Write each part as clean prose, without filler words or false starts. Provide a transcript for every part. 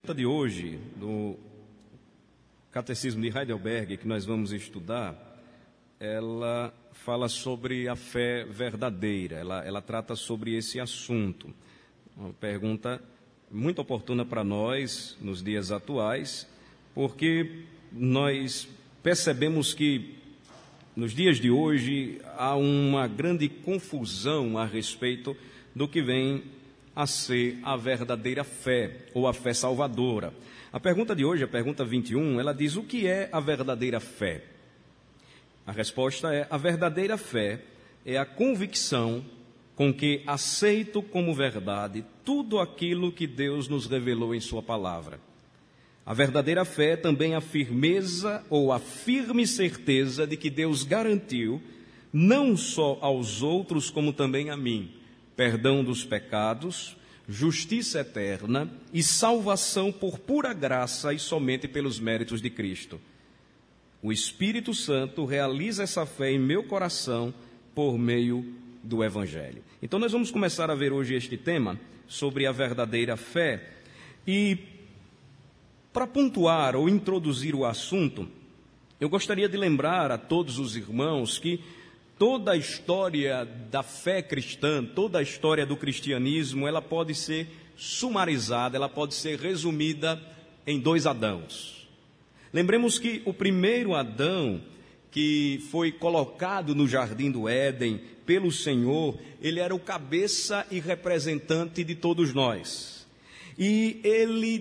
pergunta de hoje, do Catecismo de Heidelberg, que nós vamos estudar, ela fala sobre a fé verdadeira, ela trata sobre esse assunto. Uma pergunta muito oportuna para nós, nos dias atuais, porque nós percebemos que, nos dias de hoje, há uma grande confusão a respeito do que vem a ser a verdadeira fé, ou a fé salvadora. A pergunta de hoje, a pergunta 21, ela diz: o que é a verdadeira fé? A resposta é: a verdadeira fé é a convicção com que aceito como verdade tudo aquilo que Deus nos revelou em sua palavra. A verdadeira fé é também a firmeza ou a firme certeza de que Deus garantiu, não só aos outros, como também a mim, perdão dos pecados, justiça eterna e salvação por pura graça e somente pelos méritos de Cristo. O Espírito Santo realiza essa fé em meu coração por meio do Evangelho. Então nós vamos começar a ver hoje este tema sobre a verdadeira fé. E para pontuar ou introduzir o assunto, eu gostaria de lembrar a todos os irmãos que toda a história da fé cristã, toda a história do cristianismo, ela pode ser sumarizada, ela pode ser resumida em 2 Adãos. Lembremos que o primeiro Adão, que foi colocado no jardim do Éden pelo Senhor, ele era o cabeça e representante de todos nós. E ele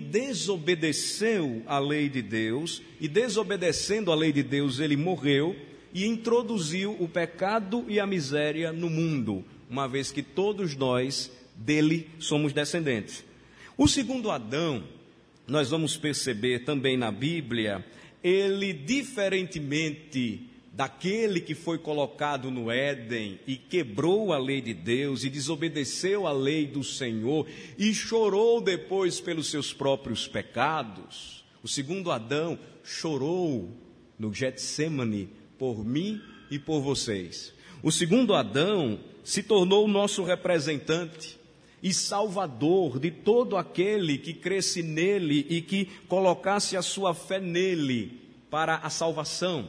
desobedeceu a lei de Deus, e desobedecendo a lei de Deus, ele morreu e introduziu o pecado e a miséria no mundo, uma vez que todos nós dele somos descendentes. O segundo Adão, nós vamos perceber também na Bíblia, ele, diferentemente daquele que foi colocado no Éden e quebrou a lei de Deus e desobedeceu a lei do Senhor e chorou depois pelos seus próprios pecados, o segundo Adão chorou no Getsêmani por mim e por vocês. O segundo Adão se tornou o nosso representante e salvador de todo aquele que cresce nele e que colocasse a sua fé nele para a salvação.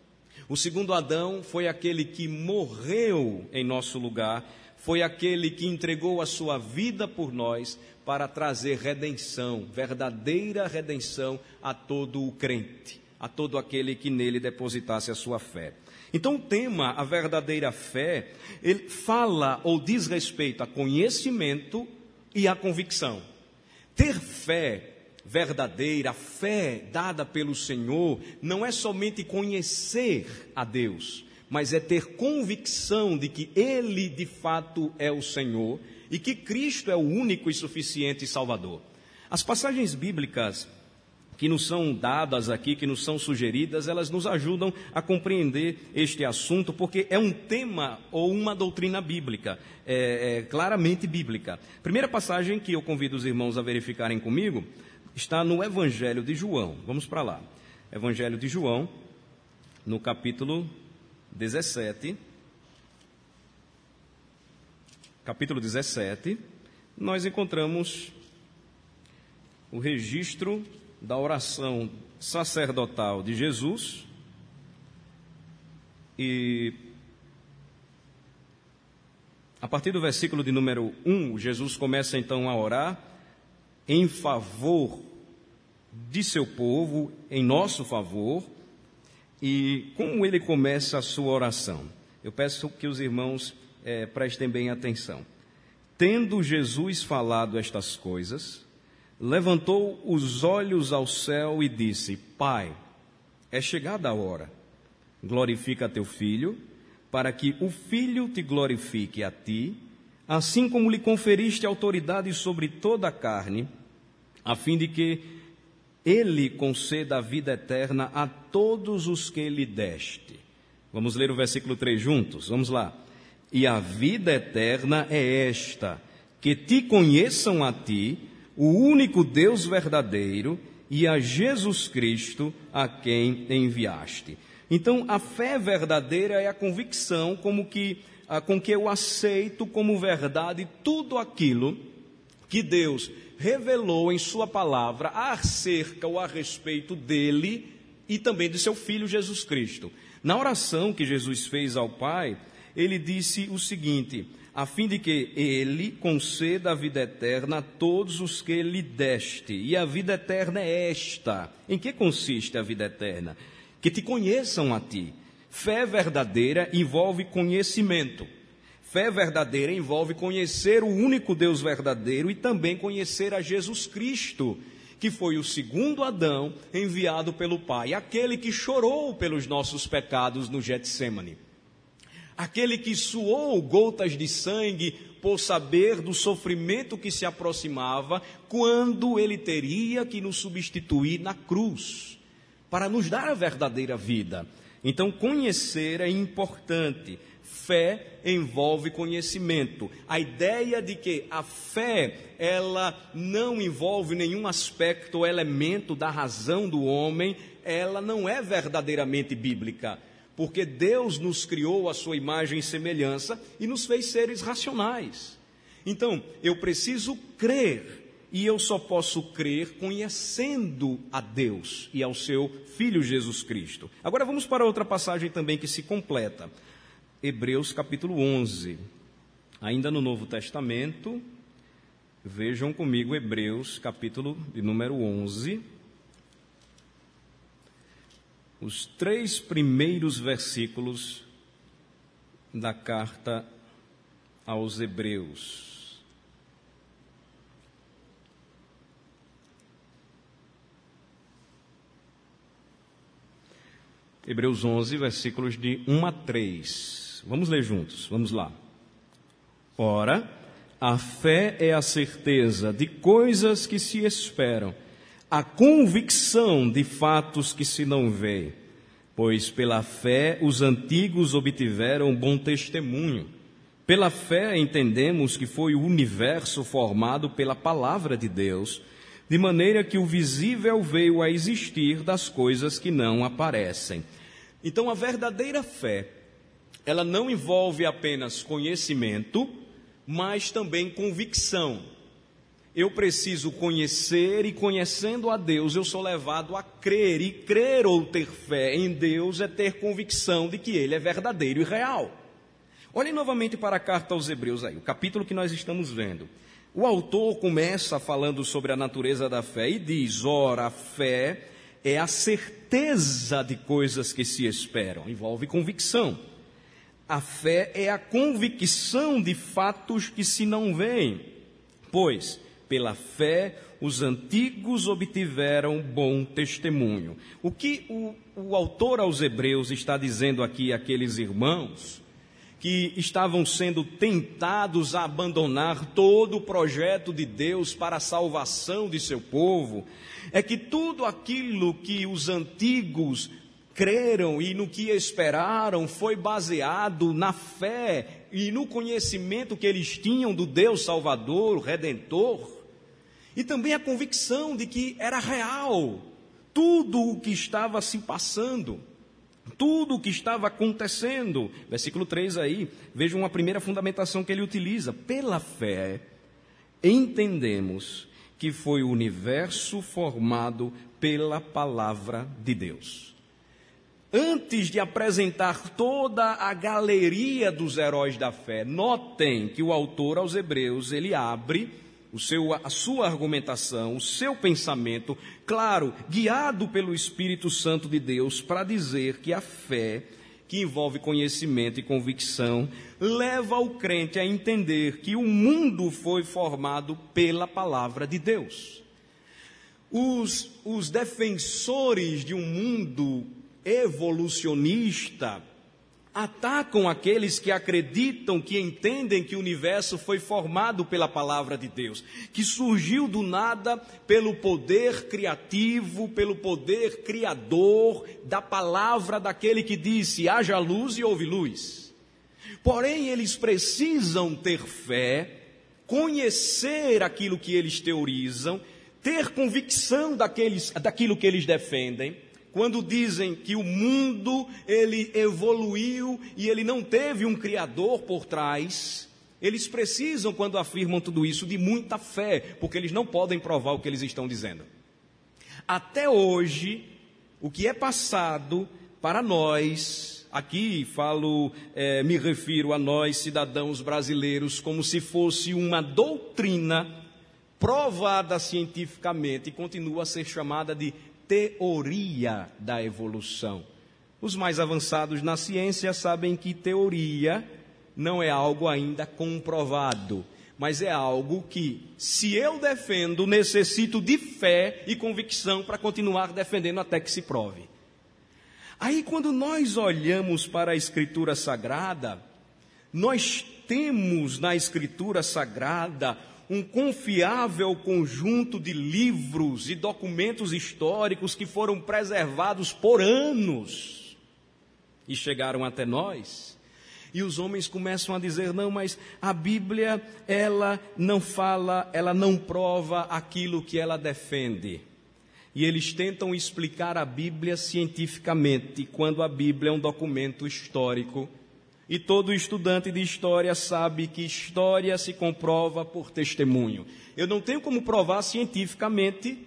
O segundo Adão foi aquele que morreu em nosso lugar, foi aquele que entregou a sua vida por nós para trazer redenção, verdadeira redenção a todo o crente, a todo aquele que nele depositasse a sua fé. Então o tema, a verdadeira fé, ele fala ou diz respeito a conhecimento e a convicção. Ter fé verdadeira, a fé dada pelo Senhor, não é somente conhecer a Deus, mas é ter convicção de que Ele de fato é o Senhor e que Cristo é o único e suficiente Salvador. As passagens bíblicas que nos são dadas aqui, que nos são sugeridas, elas nos ajudam a compreender este assunto, porque é um tema ou uma doutrina bíblica, claramente bíblica. Primeira passagem que eu convido os irmãos a verificarem comigo está no Evangelho de João. Vamos para lá. Evangelho de João, no capítulo 17. Capítulo 17, nós encontramos o registro da oração sacerdotal de Jesus, e a partir do versículo de número 1, Jesus começa então a orar em favor de seu povo, em nosso favor. E como ele começa a sua oração? Eu peço que os irmãos prestem bem atenção. Tendo Jesus falado estas coisas, levantou os olhos ao céu e disse: Pai, é chegada a hora, glorifica teu Filho, para que o Filho te glorifique a ti, assim como lhe conferiste autoridade sobre toda a carne, a fim de que ele conceda a vida eterna a todos os que lhe deste. Vamos ler o versículo 3 juntos? Vamos lá. E a vida eterna é esta, que te conheçam a ti, o único Deus verdadeiro, e a Jesus Cristo, a quem enviaste. Então, a fé verdadeira é a convicção com que eu aceito como verdade tudo aquilo que Deus revelou em sua palavra acerca ou a respeito dele e também de seu Filho Jesus Cristo. Na oração que Jesus fez ao Pai, ele disse o seguinte: a fim de que ele conceda a vida eterna a todos os que lhe deste. E a vida eterna é esta. Em que consiste a vida eterna? Que te conheçam a ti. Fé verdadeira envolve conhecimento. Fé verdadeira envolve conhecer o único Deus verdadeiro e também conhecer a Jesus Cristo, que foi o segundo Adão enviado pelo Pai, aquele que chorou pelos nossos pecados no Getsêmani, aquele que suou gotas de sangue por saber do sofrimento que se aproximava, quando ele teria que nos substituir na cruz, para nos dar a verdadeira vida. Então, conhecer é importante. Fé envolve conhecimento. A ideia de que a fé, ela não envolve nenhum aspecto ou elemento da razão do homem, ela não é verdadeiramente bíblica, porque Deus nos criou à sua imagem e semelhança e nos fez seres racionais. Então, eu preciso crer, e eu só posso crer conhecendo a Deus e ao seu Filho Jesus Cristo. Agora vamos para outra passagem também que se completa. Hebreus capítulo 11, ainda no Novo Testamento, vejam comigo Hebreus capítulo de número 11, os 3 primeiros versículos da carta aos Hebreus. Hebreus 11, versículos de 1 a 3. Vamos ler juntos, vamos lá. Ora, a fé é a certeza de coisas que se esperam, a convicção de fatos que se não veem, pois pela fé os antigos obtiveram bom testemunho. Pela fé entendemos que foi o universo formado pela palavra de Deus, de maneira que o visível veio a existir das coisas que não aparecem. Então, a verdadeira fé, ela não envolve apenas conhecimento, mas também convicção. Eu preciso conhecer, e conhecendo a Deus, eu sou levado a crer. E crer ou ter fé em Deus é ter convicção de que Ele é verdadeiro e real. Olhem novamente para a carta aos Hebreus aí, o capítulo que nós estamos vendo. O autor começa falando sobre a natureza da fé e diz: ora, a fé é a certeza de coisas que se esperam. Envolve convicção. A fé é a convicção de fatos que se não veem, pois pela fé os antigos obtiveram bom testemunho. O que o autor aos Hebreus está dizendo aqui àqueles irmãos que estavam sendo tentados a abandonar todo o projeto de Deus para a salvação de seu povo, é que tudo aquilo que os antigos creram e no que esperaram foi baseado na fé e no conhecimento que eles tinham do Deus Salvador, Redentor, e também a convicção de que era real tudo o que estava se passando, tudo o que estava acontecendo. Versículo 3 aí, vejam uma primeira fundamentação que ele utiliza: pela fé entendemos que foi o universo formado pela palavra de Deus. Antes de apresentar toda a galeria dos heróis da fé, notem que o autor aos Hebreus, ele abre a sua argumentação, o seu pensamento, claro, guiado pelo Espírito Santo de Deus, para dizer que a fé, que envolve conhecimento e convicção, leva o crente a entender que o mundo foi formado pela palavra de Deus. Os defensores de um mundo evolucionista atacam aqueles que acreditam, que entendem que o universo foi formado pela palavra de Deus, que surgiu do nada pelo poder criativo, pelo poder criador da palavra daquele que disse: haja luz e houve luz. Porém, eles precisam ter fé, conhecer aquilo que eles teorizam, ter convicção daquilo que eles defendem. Quando dizem que o mundo, ele evoluiu e ele não teve um criador por trás, Eles precisam, quando afirmam tudo isso, de muita fé, porque eles não podem provar o que eles estão dizendo. Até hoje, o que é passado para nós, aqui me refiro a nós, cidadãos brasileiros, como se fosse uma doutrina provada cientificamente, e continua a ser chamada de teoria da evolução. Os mais avançados na ciência sabem que teoria não é algo ainda comprovado, mas é algo que, se eu defendo, necessito de fé e convicção para continuar defendendo até que se prove. Aí, quando nós olhamos para a Escritura Sagrada, nós temos na Escritura Sagrada um confiável conjunto de livros e documentos históricos que foram preservados por anos e chegaram até nós. E os homens começam a dizer, não, mas a Bíblia, ela não fala, ela não prova aquilo que ela defende. E eles tentam explicar a Bíblia cientificamente, quando a Bíblia é um documento histórico. E todo estudante de história sabe que história se comprova por testemunho. Eu não tenho como provar cientificamente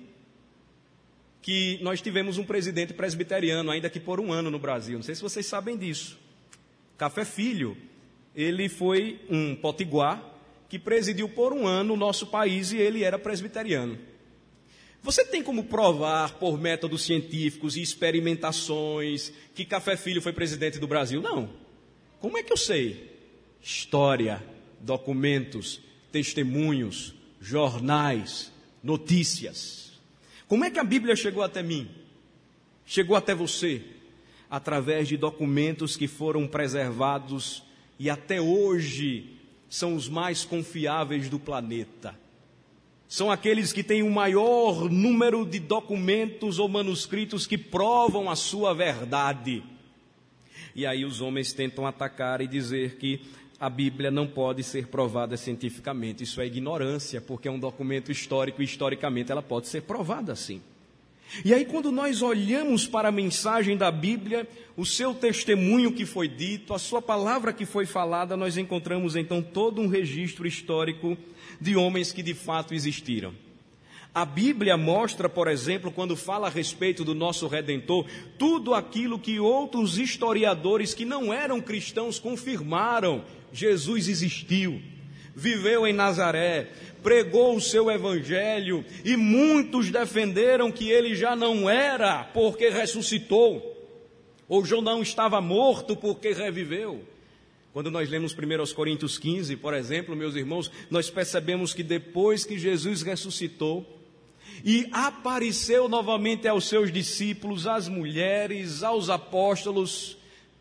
que nós tivemos um presidente presbiteriano, ainda que por um ano no Brasil. Não sei se vocês sabem disso. Café Filho, ele foi um potiguar que presidiu por um ano o nosso país e ele era presbiteriano. Você tem como provar por métodos científicos e experimentações que Café Filho foi presidente do Brasil? Não. Como é que eu sei? História, documentos, testemunhos, jornais, notícias. Como é que a Bíblia chegou até mim? Chegou até você? Através de documentos que foram preservados e até hoje são os mais confiáveis do planeta. São aqueles que têm o maior número de documentos ou manuscritos que provam a sua verdade. E aí os homens tentam atacar e dizer que a Bíblia não pode ser provada cientificamente. Isso é ignorância, porque é um documento histórico e historicamente ela pode ser provada assim. E aí quando nós olhamos para a mensagem da Bíblia, o seu testemunho que foi dito, a sua palavra que foi falada, nós encontramos então todo um registro histórico de homens que de fato existiram. A Bíblia mostra, por exemplo, quando fala a respeito do nosso Redentor, tudo aquilo que outros historiadores que não eram cristãos confirmaram. Jesus existiu, viveu em Nazaré, pregou o seu evangelho e muitos defenderam que ele já não era porque ressuscitou, ou já não estava morto porque reviveu. Quando nós lemos 1 Coríntios 15, por exemplo, meus irmãos, nós percebemos que depois que Jesus ressuscitou e apareceu novamente aos seus discípulos, às mulheres, aos apóstolos,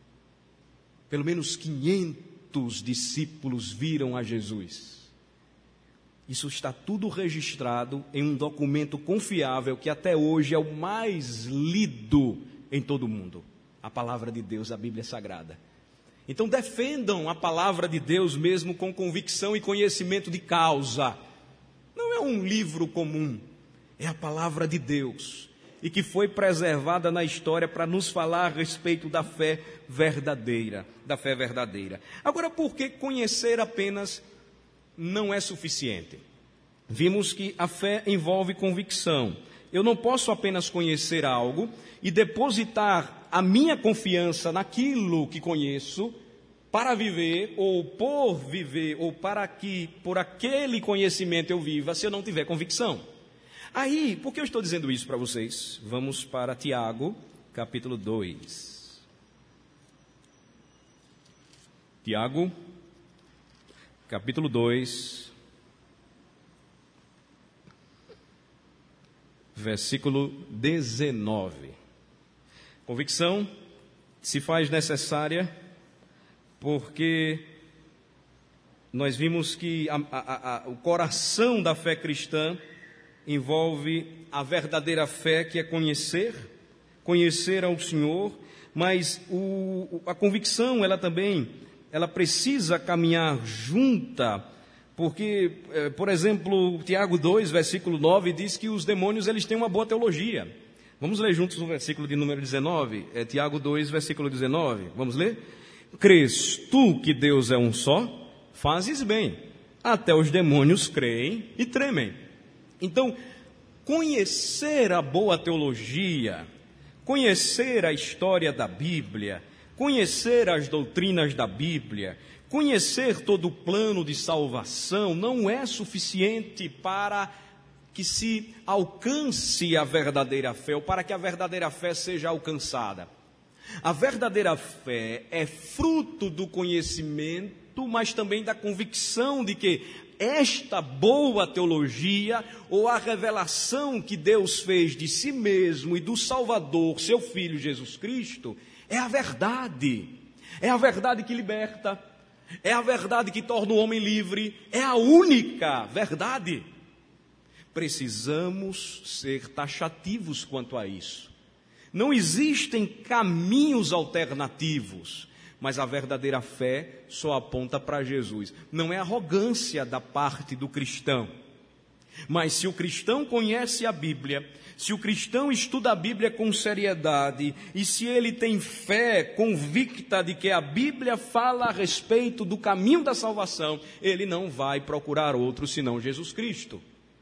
pelo menos 500 discípulos viram a Jesus. Isso está tudo registrado em um documento confiável que até hoje é o mais lido em todo o mundo. A palavra de Deus, a Bíblia Sagrada. Então defendam a palavra de Deus mesmo com convicção e conhecimento de causa. Não é um livro comum, é a palavra de Deus. E que foi preservada na história para nos falar a respeito da fé verdadeira. Da fé verdadeira. Agora, por que conhecer apenas não é suficiente? Vimos que a fé envolve convicção. Eu não posso apenas conhecer algo e depositar a minha confiança naquilo que conheço para viver, ou para que por aquele conhecimento eu viva, se eu não tiver convicção. Aí, por que eu estou dizendo isso para vocês? Vamos para Tiago, capítulo 2. Tiago, capítulo 2, versículo 19. Convicção se faz necessária porque nós vimos que o coração da fé cristã envolve a verdadeira fé, que é conhecer ao Senhor, mas a convicção, ela precisa caminhar junta, porque, por exemplo, Tiago 2, versículo 9, diz que os demônios eles têm uma boa teologia. Vamos ler juntos o versículo de número 19, Tiago 2, versículo 19, vamos ler? Crês tu que Deus é um só? fazes bem, até os demônios creem e tremem. Então, conhecer a boa teologia, conhecer a história da Bíblia, conhecer as doutrinas da Bíblia, conhecer todo o plano de salvação não é suficiente para que se alcance a verdadeira fé, ou para que a verdadeira fé seja alcançada. A verdadeira fé é fruto do conhecimento, mas também da convicção de que esta boa teologia, ou a revelação que Deus fez de si mesmo e do Salvador, seu Filho Jesus Cristo, é a verdade. É a verdade que liberta, é a verdade que torna o homem livre, é a única verdade. Precisamos ser taxativos quanto a isso. Não existem caminhos alternativos, mas a verdadeira fé só aponta para Jesus. Não é arrogância da parte do cristão, mas se o cristão conhece a Bíblia, se o cristão estuda a Bíblia com seriedade, e se ele tem fé convicta de que a Bíblia fala a respeito do caminho da salvação, ele não vai procurar outro senão Jesus Cristo.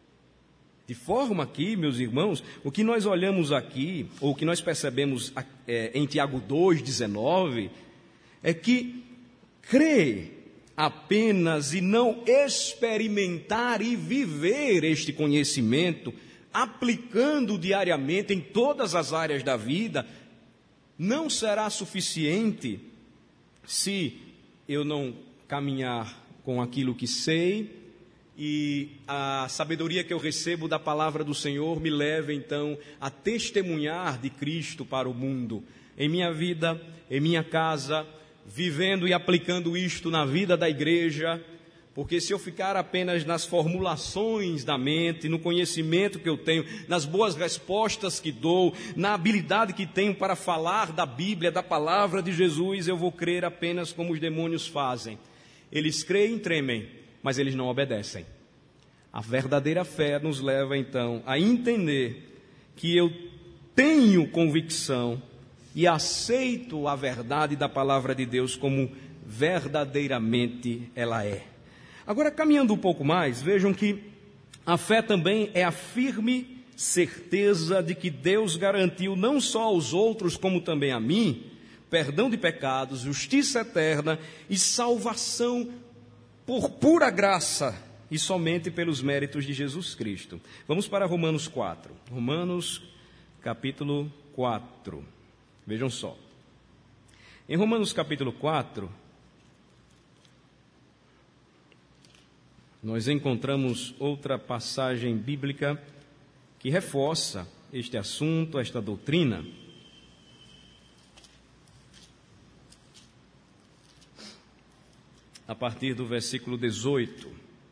De forma que, meus irmãos, o que nós olhamos aqui, ou o que nós percebemos em Tiago 2,19, é que crer apenas e não experimentar e viver este conhecimento, aplicando diariamente em todas as áreas da vida, não será suficiente se eu não caminhar com aquilo que sei, e a sabedoria que eu recebo da palavra do Senhor me leva então a testemunhar de Cristo para o mundo, em minha vida, em minha casa, vivendo e aplicando isto na vida da igreja, porque se eu ficar apenas nas formulações da mente, no conhecimento que eu tenho, nas boas respostas que dou, na habilidade que tenho para falar da Bíblia, da palavra de Jesus, eu vou crer apenas como os demônios fazem. Eles creem e tremem, mas eles não obedecem. A verdadeira fé nos leva então a entender que eu tenho convicção e aceito a verdade da palavra de Deus como verdadeiramente ela é. Agora, caminhando um pouco mais, vejam que a fé também é a firme certeza de que Deus garantiu não só aos outros, como também a mim, perdão de pecados, justiça eterna e salvação por pura graça e somente pelos méritos de Jesus Cristo. Vamos para Romanos 4. Romanos capítulo 4. Vejam só. Em Romanos capítulo 4, nós encontramos outra passagem bíblica que reforça este assunto, esta doutrina. A partir do versículo 18.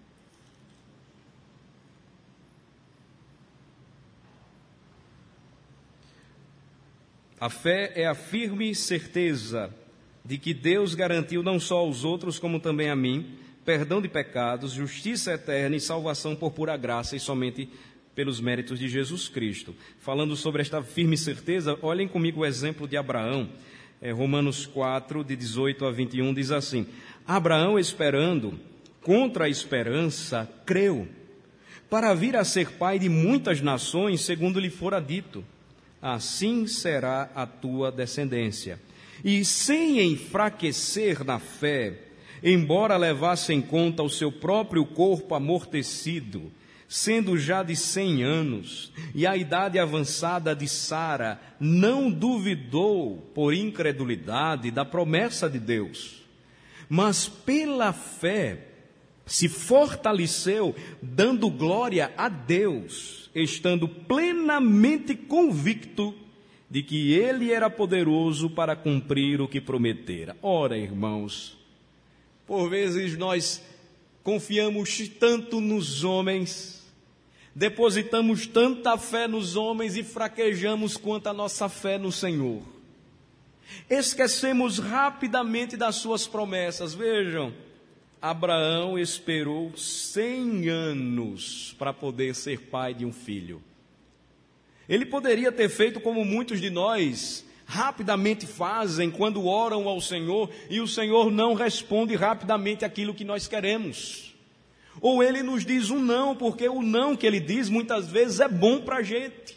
A fé é a firme certeza de que Deus garantiu não só aos outros, como também a mim, perdão de pecados, justiça eterna e salvação por pura graça e somente pelos méritos de Jesus Cristo. Falando sobre esta firme certeza, olhem comigo o exemplo de Abraão. Romanos 4, de 18 a 21, diz assim: Abraão, esperando, contra a esperança, creu, para vir a ser pai de muitas nações, segundo lhe fora dito, assim será a tua descendência. E sem enfraquecer na fé, embora levasse em conta o seu próprio corpo amortecido, sendo já de 100 anos, e a idade avançada de Sara, não duvidou por incredulidade da promessa de Deus, mas pela fé se fortaleceu, dando glória a Deus, estando plenamente convicto de que Ele era poderoso para cumprir o que prometera. Ora, irmãos, por vezes nós confiamos tanto nos homens, depositamos tanta fé nos homens e fraquejamos quanto a nossa fé no Senhor. Esquecemos rapidamente das suas promessas. Vejam, Abraão esperou 100 anos para poder ser pai de um filho. Ele poderia ter feito como muitos de nós, rapidamente fazem quando oram ao Senhor e o Senhor não responde rapidamente aquilo que nós queremos. Ou Ele nos diz um não, porque o não que Ele diz muitas vezes é bom para a gente.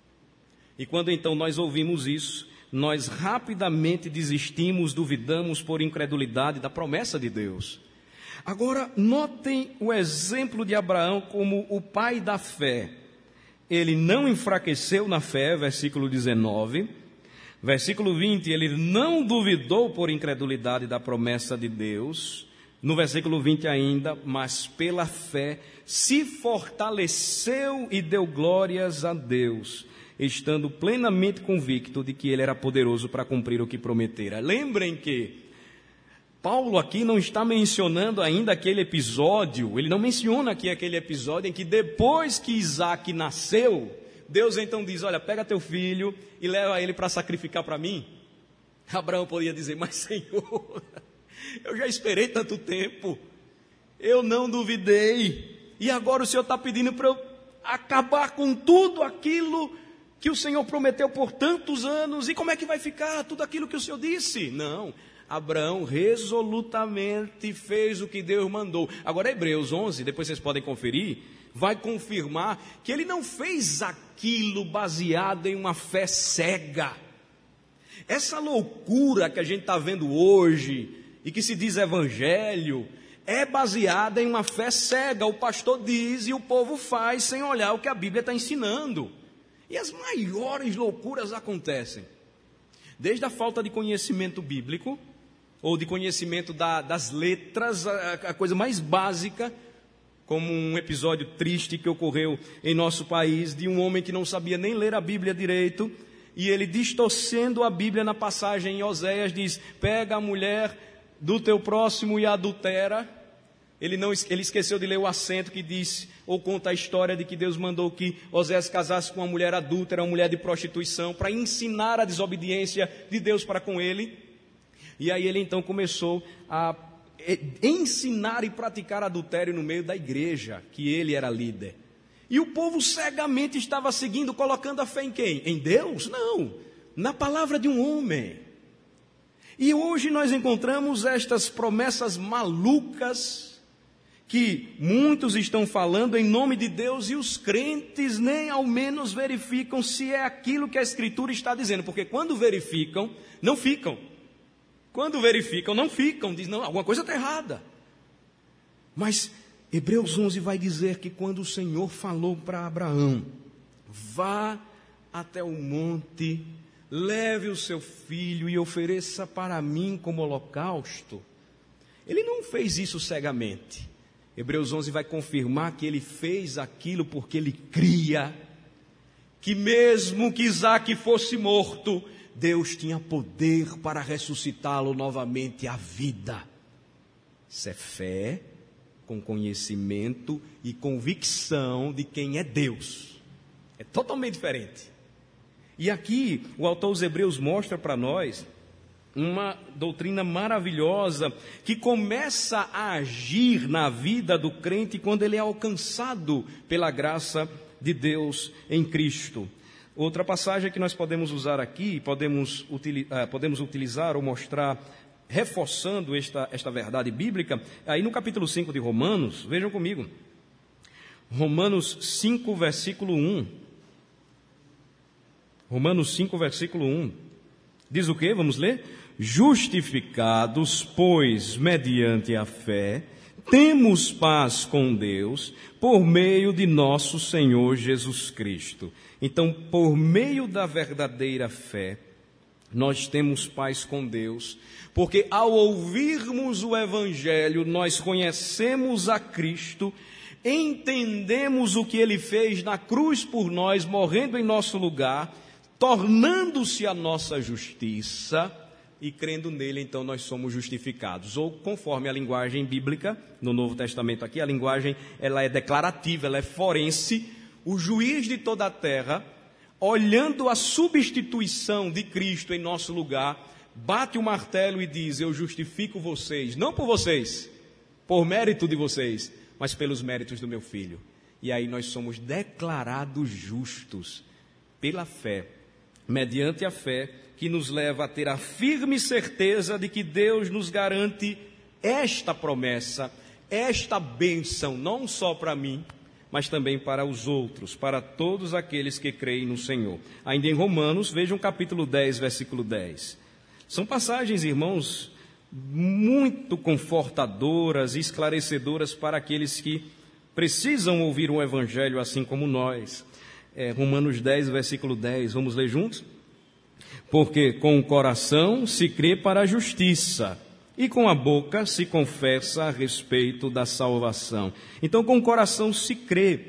E quando então nós ouvimos isso, nós rapidamente desistimos, duvidamos por incredulidade da promessa de Deus. Agora, notem o exemplo de Abraão como o pai da fé. Ele não enfraqueceu na fé, versículo 19. Versículo 20, ele não duvidou por incredulidade da promessa de Deus. No versículo 20 ainda, mas pela fé se fortaleceu e deu glórias a Deus, estando plenamente convicto de que ele era poderoso para cumprir o que prometera. Lembrem que Paulo aqui não está mencionando ainda aquele episódio, ele não menciona aqui aquele episódio em que depois que Isaac nasceu, Deus então diz, olha, pega teu filho e leva ele para sacrificar para mim. Abraão podia dizer, mas Senhor, eu já esperei tanto tempo, eu não duvidei, e agora o Senhor está pedindo para eu acabar com tudo aquilo que o Senhor prometeu por tantos anos, e como é que vai ficar tudo aquilo que o Senhor disse? Não, Abraão resolutamente fez o que Deus mandou. Agora Hebreus 11, depois vocês podem conferir, vai confirmar que ele não fez aquilo baseado em uma fé cega. Essa loucura que a gente está vendo hoje, e que se diz evangelho, é baseada em uma fé cega. O pastor diz e o povo faz sem olhar o que a Bíblia está ensinando. E as maiores loucuras acontecem. Desde a falta de conhecimento bíblico, ou de conhecimento das letras, a coisa mais básica, como um episódio triste que ocorreu em nosso país, de um homem que não sabia nem ler a Bíblia direito, e ele distorcendo a Bíblia na passagem em Oséias, diz, pega a mulher do teu próximo e adultera. Ele esqueceu de ler o acento que diz, ou conta a história de que Deus mandou que Oséias casasse com uma mulher adúltera, uma mulher de prostituição, para ensinar a desobediência de Deus para com ele. E aí ele então começou a ensinar e praticar adultério no meio da igreja, que ele era líder. E o povo cegamente estava seguindo, colocando a fé em quem? Em Deus? Não, na palavra de um homem. E hoje nós encontramos estas promessas malucas, que muitos estão falando em nome de Deus, e os crentes nem ao menos verificam se é aquilo que a Escritura está dizendo, porque quando verificam, não ficam. Quando verificam, não ficam, diz, não, alguma coisa está errada. Mas Hebreus 11 vai dizer que quando o Senhor falou para Abraão, vá até o monte, leve o seu filho e ofereça para mim como holocausto, ele não fez isso cegamente. Hebreus 11 vai confirmar que ele fez aquilo porque ele cria que mesmo que Isaac fosse morto, Deus tinha poder para ressuscitá-lo novamente à vida. Isso é fé com conhecimento e convicção de quem é Deus. É totalmente diferente. E aqui o autor dos Hebreus mostra para nós uma doutrina maravilhosa que começa a agir na vida do crente quando ele é alcançado pela graça de Deus em Cristo. Outra passagem que nós podemos usar aqui, podemos utilizar ou mostrar, reforçando esta verdade bíblica, aí no capítulo 5 de Romanos, vejam comigo, Romanos 5, versículo 1. Romanos 5, versículo 1. Diz o quê? Vamos ler? Justificados, pois, mediante a fé, temos paz com Deus, por meio de nosso Senhor Jesus Cristo. Então, por meio da verdadeira fé, nós temos paz com Deus, porque ao ouvirmos o Evangelho, nós conhecemos a Cristo, entendemos o que Ele fez na cruz por nós, morrendo em nosso lugar, tornando-se a nossa justiça, e crendo nele, então nós somos justificados. Ou conforme a linguagem bíblica, no Novo Testamento aqui, a linguagem ela é declarativa, ela é forense. O juiz de toda a terra, olhando a substituição de Cristo em nosso lugar, bate o martelo e diz, eu justifico vocês, não por vocês, por mérito de vocês, mas pelos méritos do meu Filho. E aí nós somos declarados justos pela fé, mediante a fé, que nos leva a ter a firme certeza de que Deus nos garante esta promessa, esta bênção, não só para mim, mas também para os outros, para todos aqueles que creem no Senhor. Ainda em Romanos, vejam capítulo 10, versículo 10. São passagens, irmãos, muito confortadoras e esclarecedoras para aqueles que precisam ouvir um evangelho assim como nós. Romanos 10, versículo 10, vamos ler juntos? Porque com o coração se crê para a justiça, e com a boca se confessa a respeito da salvação. Então, com o coração se crê,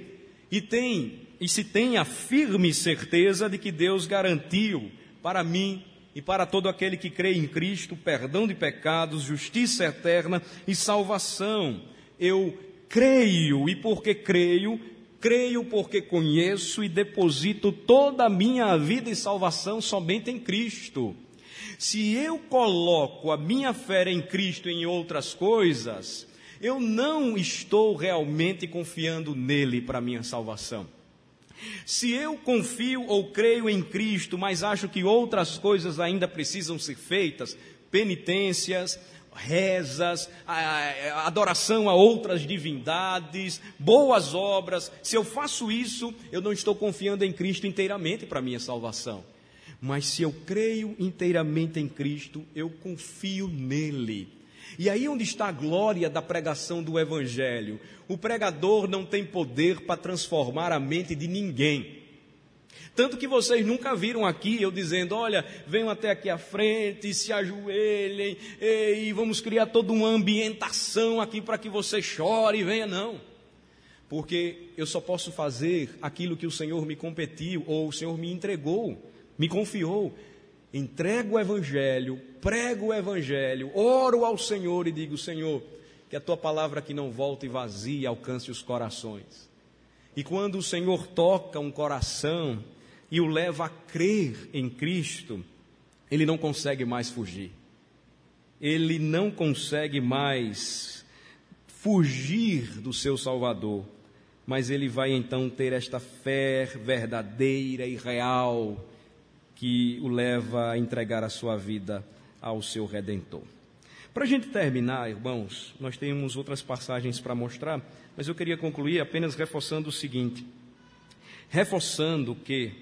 e se tem a firme certeza de que Deus garantiu para mim e para todo aquele que crê em Cristo, perdão de pecados, justiça eterna e salvação. Eu creio, e porque creio porque conheço e deposito toda a minha vida e salvação somente em Cristo. Se eu coloco a minha fé em Cristo e em outras coisas, eu não estou realmente confiando nele para a minha salvação. Se eu confio ou creio em Cristo, mas acho que outras coisas ainda precisam ser feitas, penitências, rezas, adoração a outras divindades, boas obras, se eu faço isso, eu não estou confiando em Cristo inteiramente para a minha salvação. Mas se eu creio inteiramente em Cristo, eu confio nele. E aí onde está a glória da pregação do Evangelho? O pregador não tem poder para transformar a mente de ninguém. Tanto que vocês nunca viram aqui eu dizendo, olha, venham até aqui à frente, se ajoelhem, e vamos criar toda uma ambientação aqui para que você chore e venha, não. Porque eu só posso fazer aquilo que o Senhor me competiu, ou o Senhor me entregou, me confiou. Entrego o Evangelho, prego o Evangelho, oro ao Senhor e digo, Senhor, que a Tua palavra que não volte vazia alcance os corações. E quando o Senhor toca um coração e o leva a crer em Cristo, ele não consegue mais fugir. Ele não consegue mais fugir do seu Salvador, mas ele vai então ter esta fé verdadeira e real que o leva a entregar a sua vida ao seu Redentor. Para a gente terminar, irmãos, nós temos outras passagens para mostrar, mas eu queria concluir apenas reforçando o seguinte, reforçando que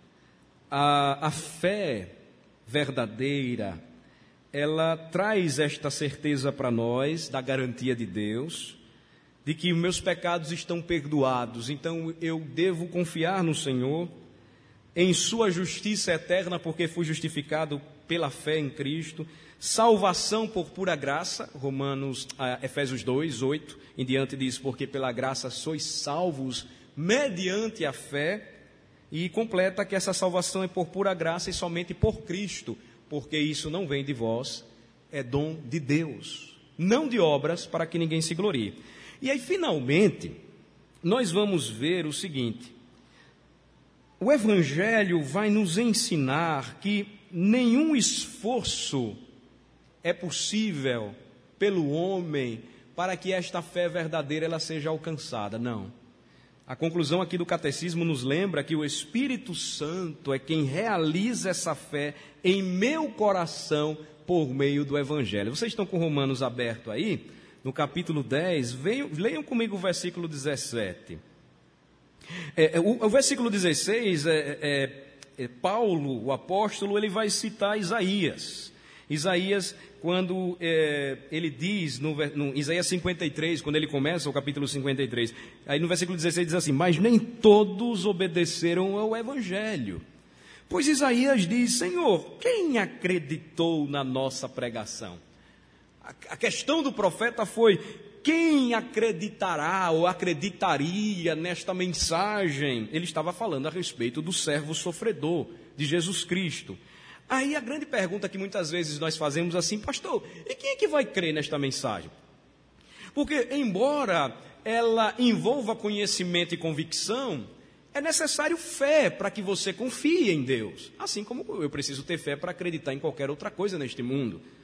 a fé verdadeira, ela traz esta certeza para nós, da garantia de Deus, de que os meus pecados estão perdoados, então eu devo confiar no Senhor, em sua justiça eterna, porque fui justificado pela fé em Cristo, salvação por pura graça, Efésios 2, 8, em diante diz, porque pela graça sois salvos mediante a fé, e completa que essa salvação é por pura graça e somente por Cristo, porque isso não vem de vós, é dom de Deus, não de obras para que ninguém se glorie. E aí finalmente, nós vamos ver o seguinte, o Evangelho vai nos ensinar que nenhum esforço é possível pelo homem para que esta fé verdadeira ela seja alcançada, não. A conclusão aqui do catecismo nos lembra que o Espírito Santo é quem realiza essa fé em meu coração por meio do Evangelho. Vocês estão com Romanos aberto aí? No capítulo 10, leiam comigo o versículo 17. O versículo 16, Paulo, o apóstolo, ele vai citar Isaías. Isaías, quando ele diz, no Isaías 53, quando ele começa o capítulo 53, aí no versículo 16 diz assim, mas nem todos obedeceram ao Evangelho. Pois Isaías diz, Senhor, quem acreditou na nossa pregação? A questão do profeta foi, quem acreditará ou acreditaria nesta mensagem? Ele estava falando a respeito do servo sofredor de Jesus Cristo. Aí a grande pergunta que muitas vezes nós fazemos assim, pastor, e quem é que vai crer nesta mensagem? Porque embora ela envolva conhecimento e convicção, é necessário fé para que você confie em Deus. Assim como eu preciso ter fé para acreditar em qualquer outra coisa neste mundo.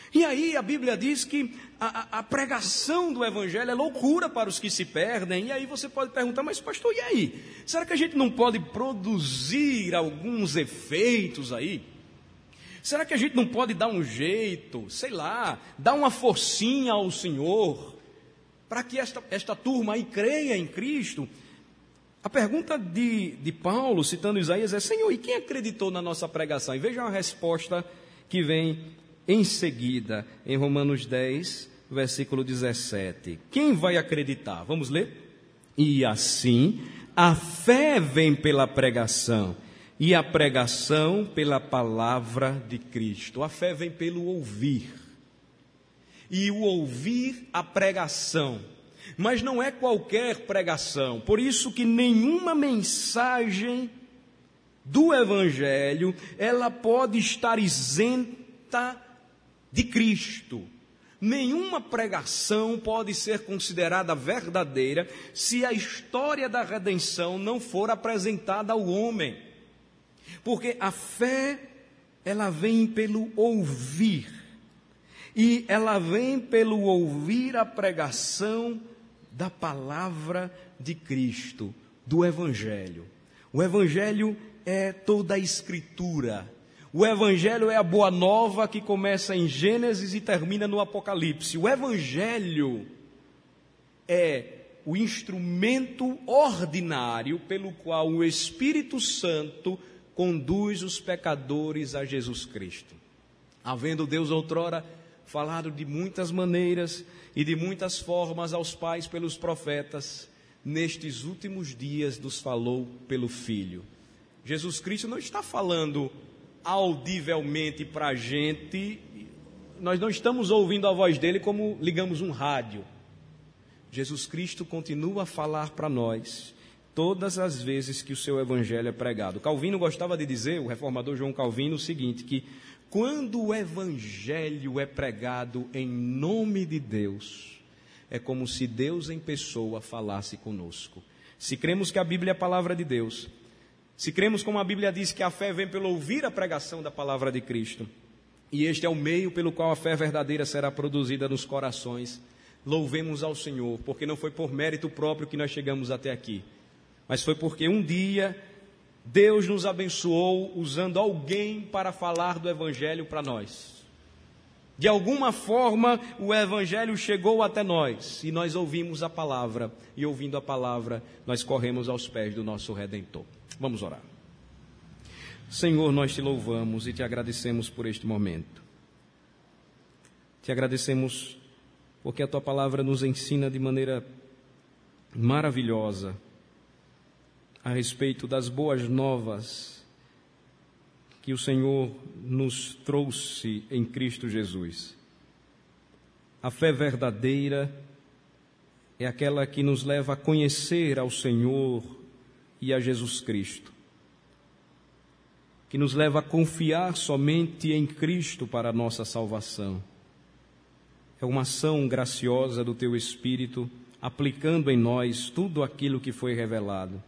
E aí a Bíblia diz que a pregação do Evangelho é loucura para os que se perdem. E aí você pode perguntar, mas pastor, e aí? Será que a gente não pode produzir alguns efeitos aí? Será que a gente não pode dar um jeito, sei lá, dar uma forcinha ao Senhor, para que esta turma aí creia em Cristo? A pergunta de Paulo, citando Isaías, é: Senhor, e quem acreditou na nossa pregação? E veja a resposta que vem em seguida, em Romanos 10, versículo 17. Quem vai acreditar? Vamos ler? E assim, a fé vem pela pregação, e a pregação pela palavra de Cristo. A fé vem pelo ouvir, e o ouvir a pregação. Mas não é qualquer pregação, por isso que nenhuma mensagem do Evangelho, ela pode estar isenta de Cristo. Nenhuma pregação pode ser considerada verdadeira se a história da redenção não for apresentada ao homem. Porque a fé, ela vem pelo ouvir. E ela vem pelo ouvir a pregação da palavra de Cristo, do Evangelho. O Evangelho é toda a Escritura. O Evangelho é a boa nova que começa em Gênesis e termina no Apocalipse. O Evangelho é o instrumento ordinário pelo qual o Espírito Santo conduz os pecadores a Jesus Cristo. Havendo Deus outrora falado de muitas maneiras e de muitas formas aos pais pelos profetas, nestes últimos dias nos falou pelo Filho. Jesus Cristo não está falando audivelmente para a gente, nós não estamos ouvindo a voz dele como ligamos um rádio. Jesus Cristo continua a falar para nós todas as vezes que o seu evangelho é pregado. Calvino gostava de dizer, o reformador João Calvino, o seguinte, que quando o evangelho é pregado em nome de Deus, é como se Deus em pessoa falasse conosco. Se cremos que a Bíblia é a palavra de Deus, se cremos como a Bíblia diz que a fé vem pelo ouvir a pregação da palavra de Cristo, e este é o meio pelo qual a fé verdadeira será produzida nos corações, louvemos ao Senhor, porque não foi por mérito próprio que nós chegamos até aqui, mas foi porque um dia Deus nos abençoou usando alguém para falar do Evangelho para nós. De alguma forma o Evangelho chegou até nós e nós ouvimos a palavra, e ouvindo a palavra nós corremos aos pés do nosso Redentor. Vamos orar. Senhor, nós te louvamos e te agradecemos por este momento. Te agradecemos porque a tua palavra nos ensina de maneira maravilhosa a respeito das boas novas que o Senhor nos trouxe em Cristo Jesus. A fé verdadeira é aquela que nos leva a conhecer ao Senhor e a Jesus Cristo, que nos leva a confiar somente em Cristo para a nossa salvação. É uma ação graciosa do Teu Espírito, aplicando em nós tudo aquilo que foi revelado.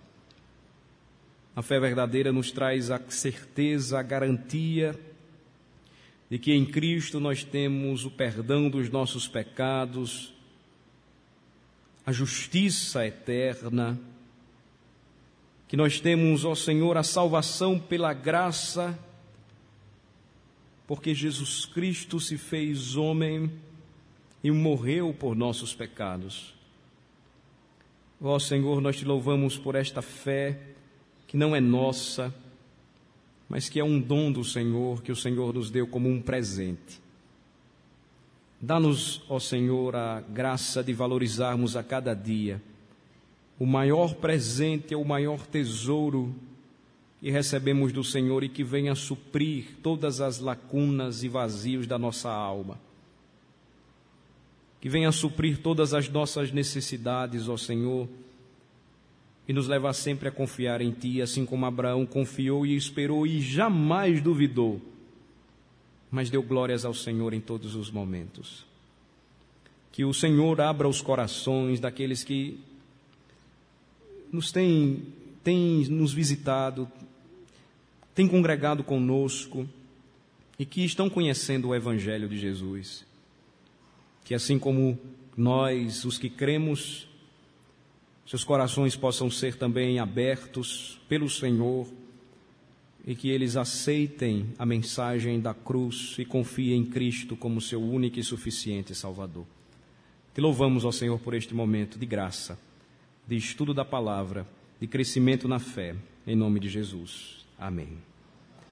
A fé verdadeira nos traz a certeza, a garantia de que em Cristo nós temos o perdão dos nossos pecados, a justiça eterna, que nós temos, ó Senhor, a salvação pela graça, porque Jesus Cristo se fez homem e morreu por nossos pecados. Ó Senhor, nós te louvamos por esta fé que não é nossa, mas que é um dom do Senhor, que o Senhor nos deu como um presente. Dá-nos, ó Senhor, a graça de valorizarmos a cada dia o maior presente, o maior tesouro que recebemos do Senhor e que venha suprir todas as lacunas e vazios da nossa alma. Que venha suprir todas as nossas necessidades, ó Senhor, e nos levar sempre a confiar em Ti, assim como Abraão confiou e esperou e jamais duvidou, mas deu glórias ao Senhor em todos os momentos. Que o Senhor abra os corações daqueles que nos têm nos visitado, têm congregado conosco e que estão conhecendo o Evangelho de Jesus. Que assim como nós, os que cremos, seus corações possam ser também abertos pelo Senhor e que eles aceitem a mensagem da cruz e confiem em Cristo como seu único e suficiente Salvador. Te louvamos, ó Senhor, por este momento de graça, de estudo da palavra, de crescimento na fé, em nome de Jesus. Amém.